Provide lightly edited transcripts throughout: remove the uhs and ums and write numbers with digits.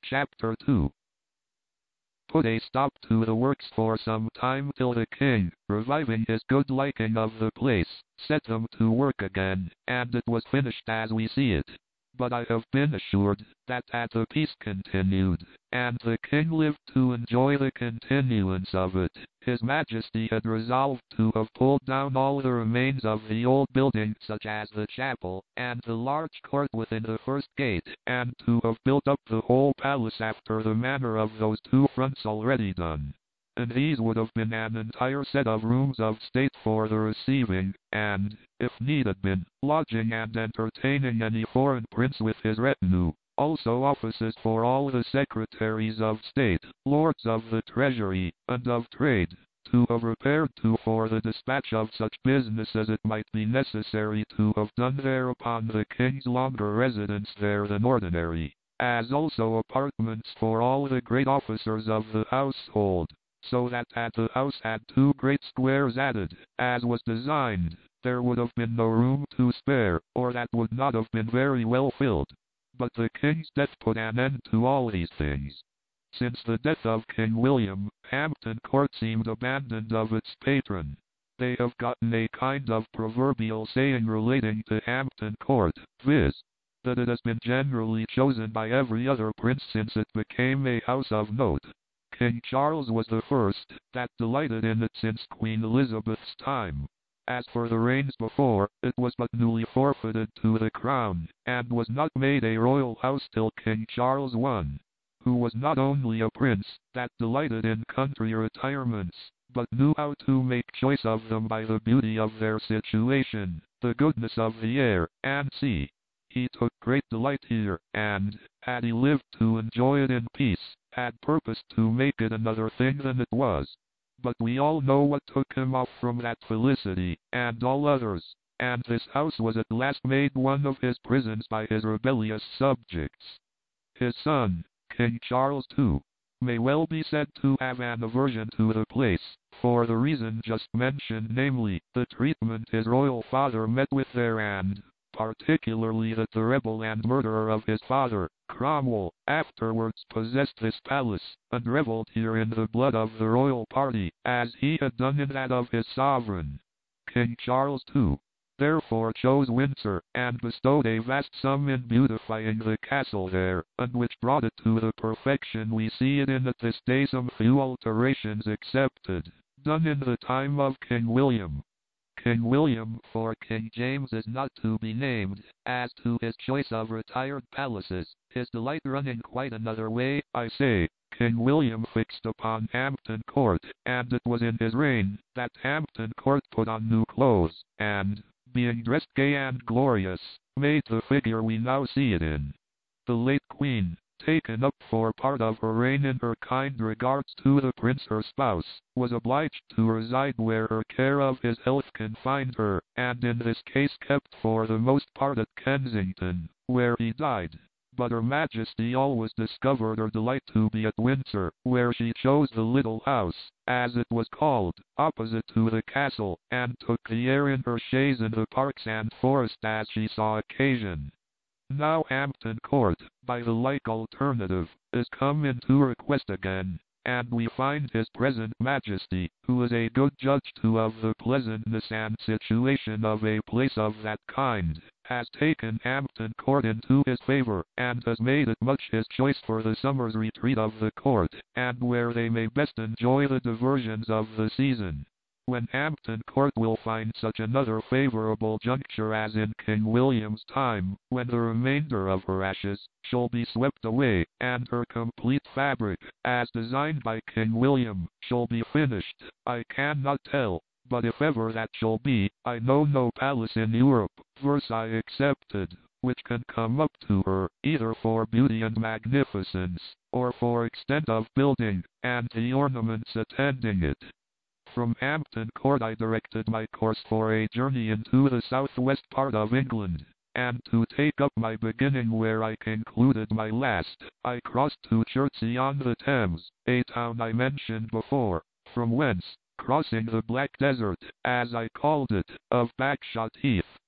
Chapter 2. Put a stop to the works for some time till the king, reviving his good liking of the place, set them to work again, and it was finished as we see it. But I have been assured that the peace continued, and the king lived to enjoy the continuance of it. His Majesty had resolved to have pulled down all the remains of the old building, such as the chapel, and the large court within the first gate, and to have built up the whole palace after the manner of those two fronts already done. And these would have been an entire set of rooms of state for the receiving, and, if need had been, lodging and entertaining any foreign prince with his retinue. Also offices for all the secretaries of state, lords of the treasury, and of trade, to have repaired to for the dispatch of such business as it might be necessary to have done there upon the king's longer residence there than ordinary, as also apartments for all the great officers of the household, so that the house had 2 great squares added, as was designed. There would have been no room to spare, or that would not have been very well filled. But the king's death put an end to all these things. Since the death of King William, Hampton Court seemed abandoned of its patron. They have gotten a kind of proverbial saying relating to Hampton Court, viz., that it has been generally chosen by every other prince since it became a house of note. King Charles was the first that delighted in it since Queen Elizabeth's time. As for the reigns before, it was but newly forfeited to the crown, and was not made a royal house till King Charles I, who was not only a prince that delighted in country retirements, but knew how to make choice of them by the beauty of their situation, the goodness of the air and sea. He took great delight here, and, had he lived to enjoy it in peace, had purposed to make it another thing than it was. But we all know what took him off from that felicity, and all others, and this house was at last made one of his prisons by his rebellious subjects. His son, King Charles II, may well be said to have an aversion to the place, for the reason just mentioned, namely, the treatment his royal father met with there, and particularly that the rebel and murderer of his father, Cromwell, afterwards possessed this palace, and revelled here in the blood of the royal party, as he had done in that of his sovereign. King Charles II, therefore, chose Windsor, and bestowed a vast sum in beautifying the castle there, and which brought it to the perfection we see it in at this day, some few alterations excepted, done in the time of King William. King William, for King James is not to be named, as to his choice of retired palaces, his delight running quite another way, I say. King William fixed upon Hampton Court, and it was in his reign that Hampton Court put on new clothes, and, being dressed gay and glorious, made the figure we now see it in. The late Queen, taken up for part of her reign in her kind regards to the prince her spouse, was obliged to reside where her care of his health confined her, and in this case kept for the most part at Kensington, where he died. But her Majesty always discovered her delight to be at Windsor, where she chose the little house, as it was called, opposite to the castle, and took the air in her chaise in the parks and forest as she saw occasion. Now Hampton Court, by the like alternative, is come into request again, and we find his present Majesty, who is a good judge too of the pleasantness and situation of a place of that kind, has taken Hampton Court into his favour, and has made it much his choice for the summer's retreat of the court, and where they may best enjoy the diversions of the season. When Hampton Court will find such another favourable juncture as in King William's time, when the remainder of her ashes shall be swept away, and her complete fabric, as designed by King William, shall be finished, I cannot tell, but if ever that shall be, I know no palace in Europe, Versailles excepted, which can come up to her, either for beauty and magnificence, or for extent of building, and the ornaments attending it. From Hampton Court I directed my course for a journey into the southwest part of England, and to take up my beginning where I concluded my last, I crossed to Chertsey-on-the-Thames, a town I mentioned before, from whence, crossing the Black Desert, as I called it, of Bagshot Heath,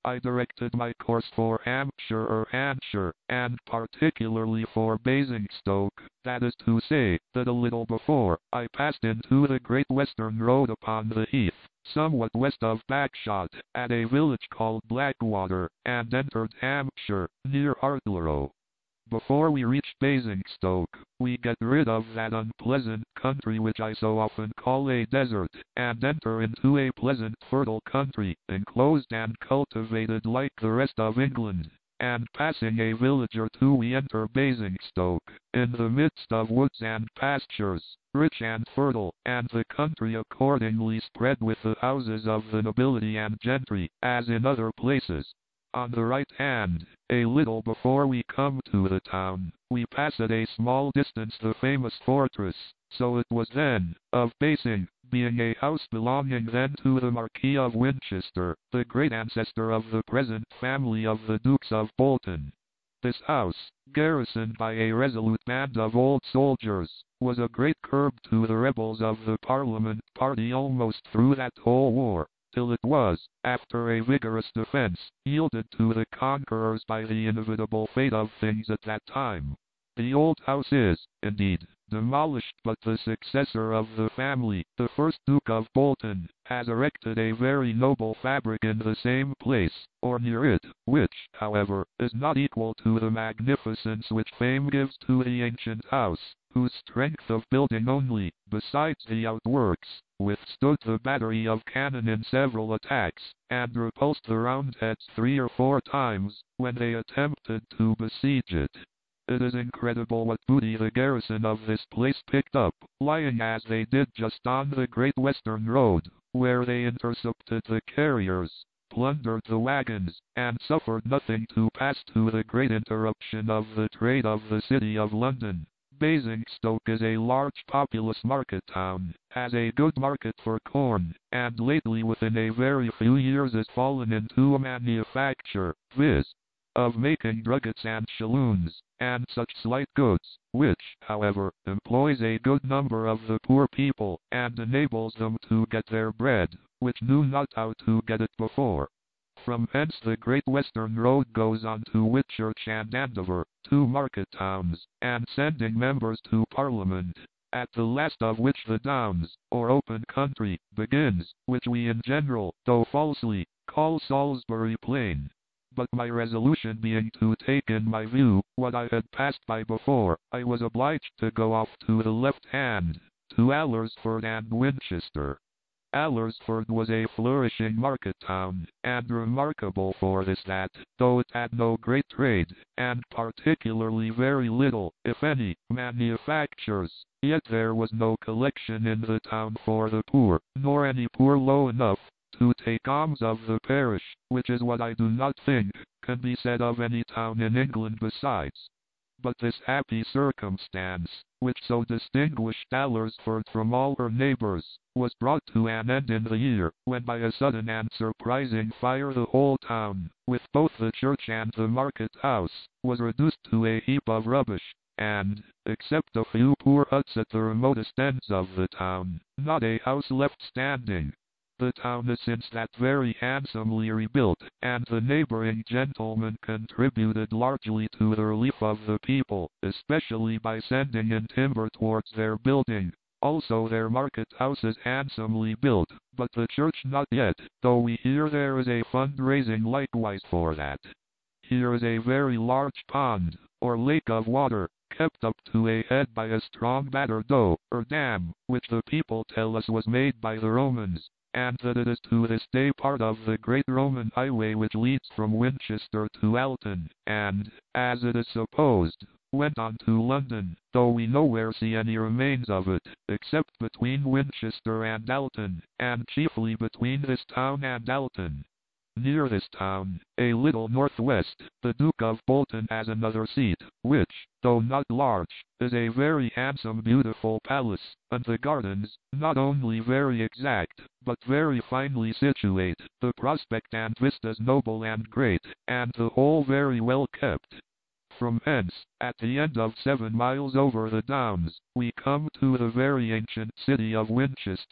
I directed my course for Hampshire or Hampshire, and particularly for Basingstoke, that is to say, that a little before, I passed into the Great Western Road upon the heath, somewhat west of Bagshot, at a village called Blackwater, and entered Hampshire, near Hartlerow. Before we reach Basingstoke, we get rid of that unpleasant country which I so often call a desert, and enter into a pleasant fertile country, enclosed and cultivated like the rest of England. And passing a village or two we enter Basingstoke, in the midst of woods and pastures, rich and fertile, and the country accordingly spread with the houses of the nobility and gentry, as in other places. On the right hand, a little before we come to the town, we pass at a small distance the famous fortress, so it was then, of Basing, being a house belonging then to the Marquis of Winchester, the great ancestor of the present family of the Dukes of Bolton. This house, garrisoned by a resolute band of old soldiers, was a great curb to the rebels of the Parliament party almost through that whole war, till it was, after a vigorous defense, yielded to the conquerors by the inevitable fate of things at that time. The old house is, indeed, demolished, but the successor of the family, the first Duke of Bolton, has erected a very noble fabric in the same place, or near it, which, however, is not equal to the magnificence which fame gives to the ancient house, whose strength of building only, besides the outworks, withstood the battery of cannon in several attacks, and repulsed the Roundheads 3 or 4 times, when they attempted to besiege it. It is incredible what booty the garrison of this place picked up, lying as they did just on the Great Western Road, where they intercepted the carriers, plundered the wagons, and suffered nothing to pass to the great interruption of the trade of the city of London. Basingstoke is a large populous market town, has a good market for corn, and lately within a very few years has fallen into a manufacture, viz., of making druggets and shalloons, and such slight goods, which, however, employs a good number of the poor people, and enables them to get their bread, which knew not how to get it before. From hence the Great Western Road goes on to Whitchurch and Andover, 2 market towns, and sending members to Parliament, at the last of which the Downs, or open country, begins, which we in general, though falsely, call Salisbury Plain. But my resolution being to take in my view what I had passed by before, I was obliged to go off to the left hand, to Alresford and Winchester. Alresford was a flourishing market town, and remarkable for this that, though it had no great trade, and particularly very little, if any, manufactures, yet there was no collection in the town for the poor, nor any poor low enough to take alms of the parish, which is what I do not think can be said of any town in England besides. But this happy circumstance, which so distinguished Alresford from all her neighbours, was brought to an end in the year, when by a sudden and surprising fire the whole town, with both the church and the market house, was reduced to a heap of rubbish, and, except a few poor huts at the remotest ends of the town, not a house left standing. The town is since that very handsomely rebuilt, and the neighboring gentlemen contributed largely to the relief of the people, especially by sending in timber towards their building. Also their market house is handsomely built, but the church not yet, though we hear there is a fund-raising likewise for that. Here is a very large pond, or lake of water, kept up to a head by a strong battered-dow, or dam, which the people tell us was made by the Romans, and that it is to this day part of the great Roman highway which leads from Winchester to Alton, and, as it is supposed, went on to London, though we nowhere see any remains of it, except between Winchester and Alton, and chiefly between this town and Alton. Near this town, a little northwest, the Duke of Bolton has another seat, which, though not large, is a very handsome beautiful palace, and the gardens, not only very exact, but very finely situate, the prospect and vistas noble and great, and the whole very well kept. From hence, at the end of 7 miles over the downs, we come to the very ancient city of Winchester,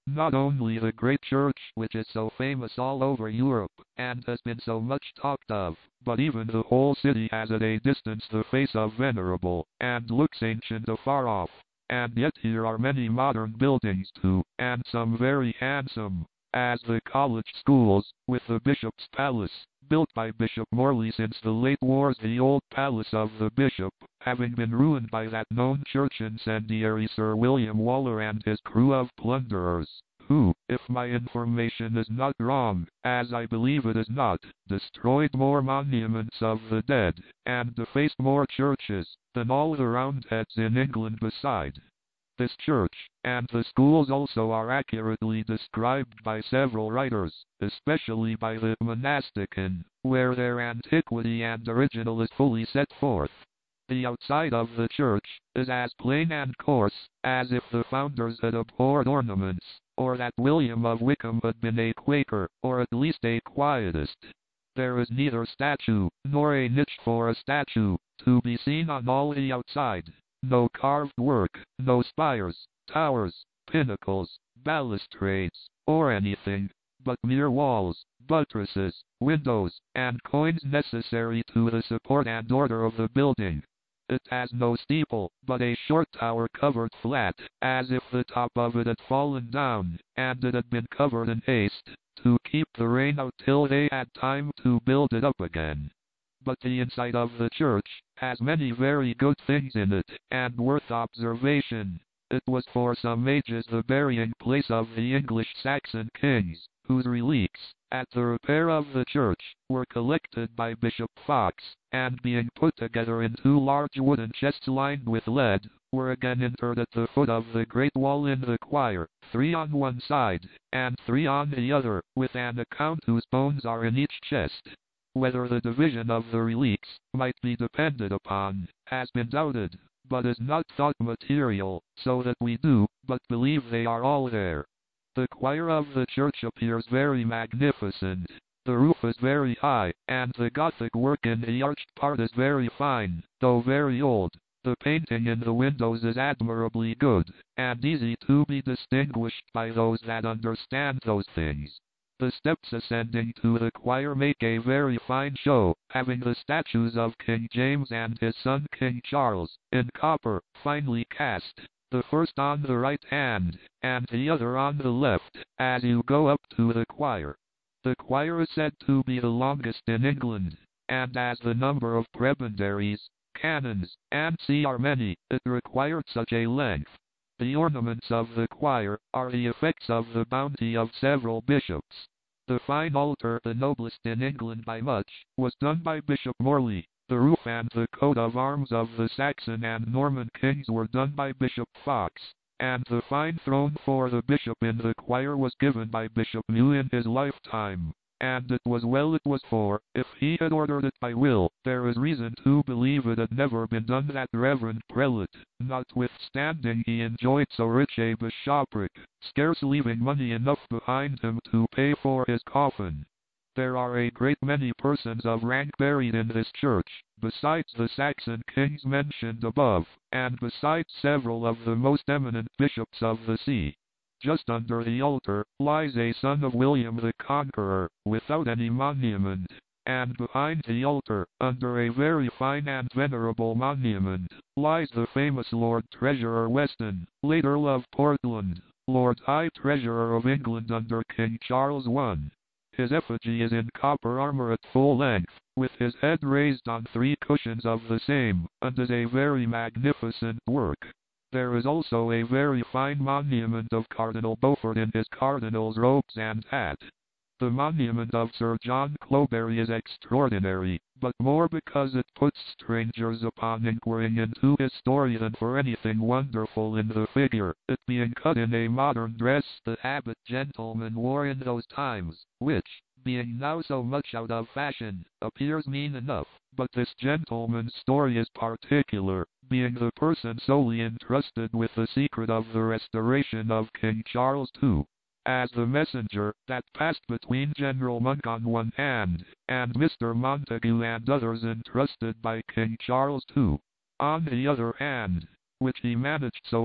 Not only the great church which is so famous all over Europe, and has been so much talked of, but even the whole city has at a distance the face of venerable, and looks ancient afar off. And yet here are many modern buildings too, and some very handsome, as the college schools, with the Bishop's Palace, built by Bishop Morley since the late wars, the old palace of the Bishop, having been ruined by that known church incendiary Sir William Waller and his crew of plunderers, who, if my information is not wrong, as I believe it is not, destroyed more monuments of the dead, and defaced more churches, than all the Roundheads in England beside. This church, and the schools also, are accurately described by several writers, especially by the Monastican, where their antiquity and original is fully set forth. The outside of the church is as plain and coarse as if the founders had abhorred ornaments, or that William of Wykeham had been a Quaker, or at least a Quietist. There is neither statue, nor a niche for a statue, to be seen on all the outside. No carved work, no spires, towers, pinnacles, balustrades, or anything, but mere walls, buttresses, windows, and coigns necessary to the support and order of the building. It has no steeple, but a short tower covered flat, as if the top of it had fallen down, and it had been covered in haste, to keep the rain out till they had time to build it up again. But the inside of the church has many very good things in it, and worth observation. It was for some ages the burying place of the English Saxon kings, whose relics, at the repair of the church, were collected by Bishop Fox, and being put together in 2 large wooden chests lined with lead, were again interred at the foot of the great wall in the choir, 3 on one side, and 3 on the other, with an account whose bones are in each chest. Whether the division of the relics might be depended upon, has been doubted, but is not thought material, so that we do but believe they are all there. The choir of the church appears very magnificent. The roof is very high, and the Gothic work in the arched part is very fine, though very old. The painting in the windows is admirably good, and easy to be distinguished by those that understand those things. The steps ascending to the choir make a very fine show, having the statues of King James and his son King Charles, in copper, finely cast, the first on the right hand, and the other on the left, as you go up to the choir. The choir is said to be the longest in England, and as the number of prebendaries, canons, and see are many, it required such a length. The ornaments of the choir are the effects of the bounty of several bishops. The fine altar, the noblest in England by much, was done by Bishop Morley. The roof and the coat of arms of the Saxon and Norman kings were done by Bishop Fox, and the fine throne for the bishop in the choir was given by Bishop Mew in his lifetime. And it was well it was, for, if he had ordered it by will, there is reason to believe it had never been done. That reverend prelate, notwithstanding he enjoyed so rich a bishopric, scarce leaving money enough behind him to pay for his coffin. There are a great many persons of rank buried in this church, besides the Saxon kings mentioned above, and besides several of the most eminent bishops of the see. Just under the altar lies a son of William the Conqueror, without any monument, and behind the altar, under a very fine and venerable monument, lies the famous Lord Treasurer Weston, late Earl of Portland, Lord High Treasurer of England under King Charles I. His effigy is in copper armor at full length, with his head raised on 3 cushions of the same, and is a very magnificent work. There is also a very fine monument of Cardinal Beaufort in his cardinal's robes and hat. The monument of Sir John Cloberry is extraordinary, but more because it puts strangers upon inquiring into his story than for anything wonderful in the figure, it being cut in a modern dress the habit gentlemen wore in those times, which, being now so much out of fashion, appears mean enough. But this gentleman's story is particular, being the person solely entrusted with the secret of the restoration of King Charles II. As the messenger that passed between General Monk on one hand, and Mr. Montagu and others entrusted by King Charles II, on the other hand, which he managed so faithfully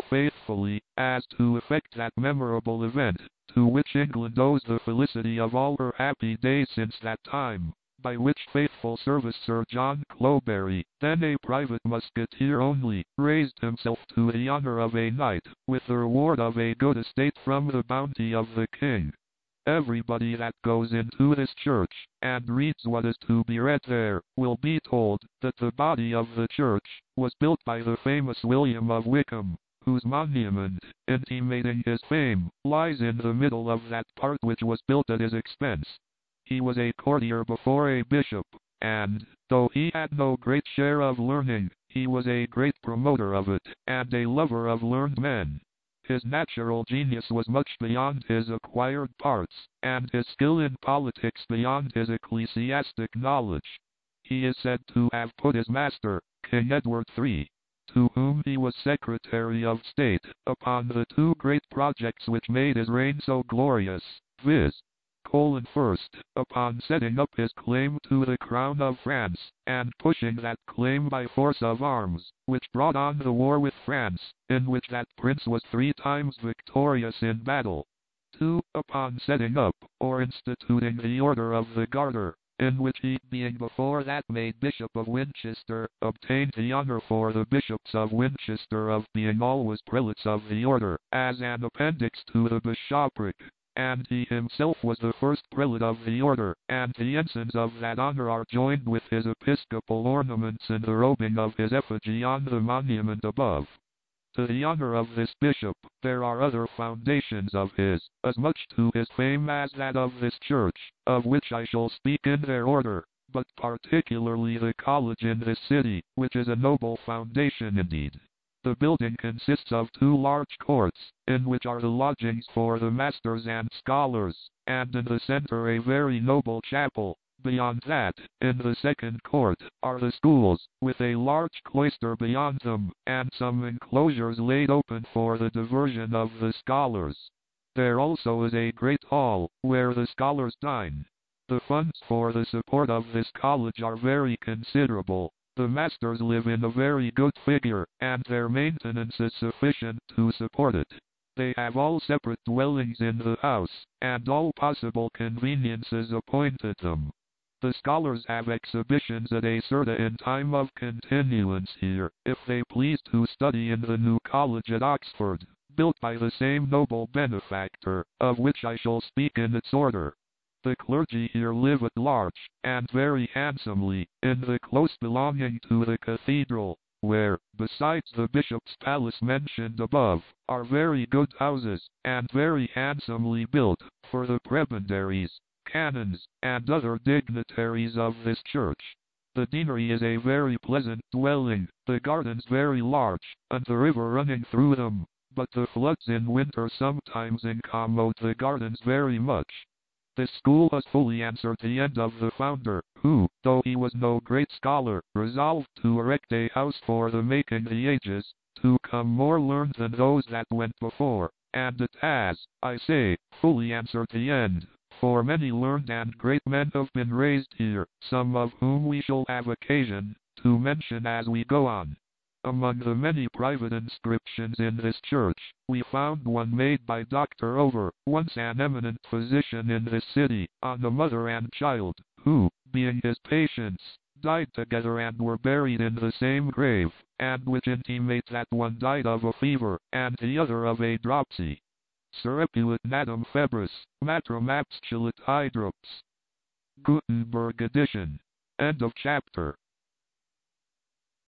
faithfully, as to effect that memorable event, to which England owes the felicity of all her happy days since that time, by which faithful service Sir John Cloberry, then a private musketeer only, raised himself to the honour of a knight, with the reward of a good estate from the bounty of the king. Everybody that goes into this church, and reads what is to be read there, will be told that the body of the church was built by the famous William of Wykeham, whose monument, intimating his fame, lies in the middle of that part which was built at his expense. He was a courtier before a bishop, and, though he had no great share of learning, he was a great promoter of it, and a lover of learned men. His natural genius was much beyond his acquired parts, and his skill in politics beyond his ecclesiastic knowledge. He is said to have put his master, King Edward III, to whom he was Secretary of State, upon the two great projects which made his reign so glorious, viz. First, upon setting up his claim to the crown of France, and pushing that claim by force of arms, which brought on the war with France, in which that prince was 3 times victorious in battle. 2. Upon setting up, or instituting the Order of the Garter, in which he, being before that made Bishop of Winchester, obtained the honour for the Bishops of Winchester of being always prelates of the order, as an appendix to the bishopric. And he himself was the first prelate of the order, and the ensigns of that honour are joined with his episcopal ornaments in the robing of his effigy on the monument above. To the honour of this bishop, there are other foundations of his, as much to his fame as that of this church, of which I shall speak in their order, but particularly the college in this city, which is a noble foundation indeed. The building consists of 2 large courts, in which are the lodgings for the masters and scholars, and in the center a very noble chapel. Beyond that, in the second court, are the schools, with a large cloister beyond them, and some enclosures laid open for the diversion of the scholars. There also is a great hall, where the scholars dine. The funds for the support of this college are very considerable. The masters live in a very good figure, and their maintenance is sufficient to support it. They have all separate dwellings in the house, and all possible conveniences appointed them. The scholars have exhibitions at a certain time of continuance here, if they please to study in the new college at Oxford, built by the same noble benefactor, of which I shall speak in its order. The clergy here live at large, and very handsomely, in the close belonging to the cathedral, where, besides the bishop's palace mentioned above, are very good houses, and very handsomely built, for the prebendaries, canons, and other dignitaries of this church. The deanery is a very pleasant dwelling, the gardens very large, and the river running through them, but the floods in winter sometimes incommode the gardens very much. This school has fully answered the end of the founder, who, though he was no great scholar, resolved to erect a house for the making the ages, to come more learned than those that went before, and it has, I say, fully answered the end, for many learned and great men have been raised here, some of whom we shall have occasion to mention as we go on. Among the many private inscriptions in this church, we found one made by Dr. Over, once an eminent physician in this city, on a mother and child, who, being his patients, died together and were buried in the same grave, and which intimates that one died of a fever, and the other of a dropsy. Serepuit natum febris, matrum absculit hydrops. Gutenberg edition. End of chapter.